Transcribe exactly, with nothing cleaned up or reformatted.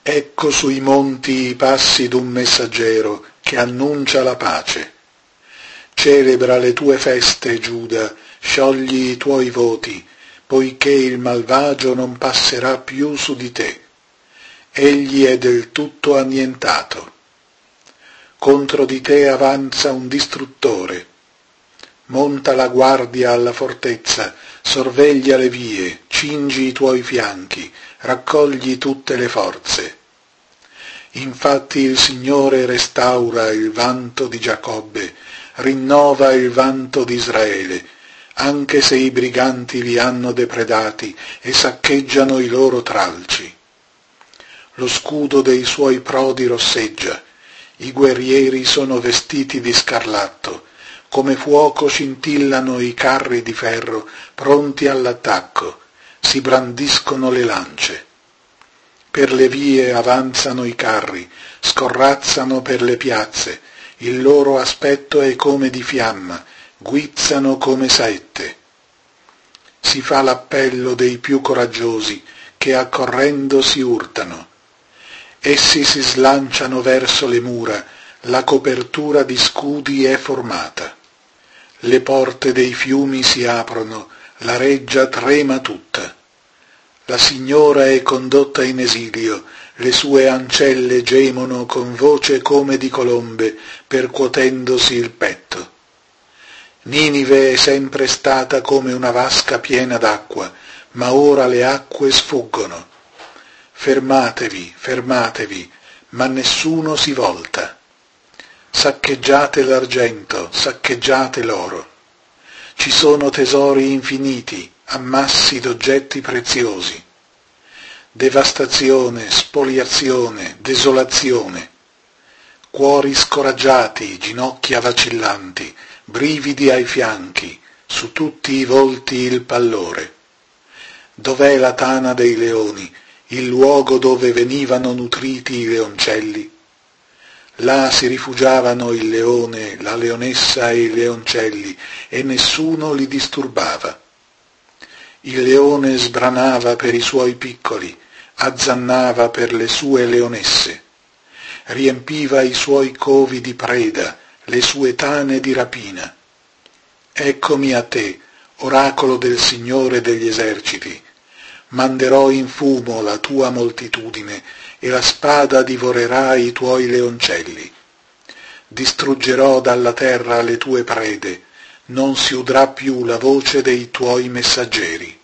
Ecco sui monti i passi d'un messaggero che annuncia la pace. Celebra le tue feste, Giuda, sciogli i tuoi voti, poiché il malvagio non passerà più su di te. Egli è del tutto annientato. Contro di te avanza un distruttore. Monta la guardia alla fortezza, sorveglia le vie, cingi i tuoi fianchi, raccogli tutte le forze. Infatti il Signore restaura il vanto di Giacobbe, rinnova il vanto di Israele, anche se i briganti li hanno depredati e saccheggiano i loro tralci. Lo scudo dei suoi prodi rosseggia, i guerrieri sono vestiti di scarlatto, come fuoco scintillano i carri di ferro pronti all'attacco, si brandiscono le lance. Per le vie avanzano i carri, scorrazzano per le piazze, il loro aspetto è come di fiamma, guizzano come saette. Si fa l'appello dei più coraggiosi, che accorrendo si urtano. Essi si slanciano verso le mura, la copertura di scudi è formata. Le porte dei fiumi si aprono, la reggia trema tutta. La signora è condotta in esilio, le sue ancelle gemono con voce come di colombe, percuotendosi il petto. Ninive è sempre stata come una vasca piena d'acqua, ma ora le acque sfuggono. Fermatevi, fermatevi, ma nessuno si volta. Saccheggiate l'argento, saccheggiate l'oro. Ci sono tesori infiniti, ammassi d'oggetti preziosi. Devastazione, spoliazione, desolazione. Cuori scoraggiati, ginocchia vacillanti, brividi ai fianchi, su tutti i volti il pallore. Dov'è la tana dei leoni, il luogo dove venivano nutriti i leoncelli? Là si rifugiavano il leone, la leonessa e i leoncelli, e nessuno li disturbava. Il leone sbranava per i suoi piccoli, azzannava per le sue leonesse, riempiva i suoi covi di preda, le sue tane di rapina. Eccomi a te, oracolo del Signore degli eserciti, manderò in fumo la tua moltitudine e la spada divorerà i tuoi leoncelli. Distruggerò dalla terra le tue prede, non si udrà più la voce dei tuoi messaggeri.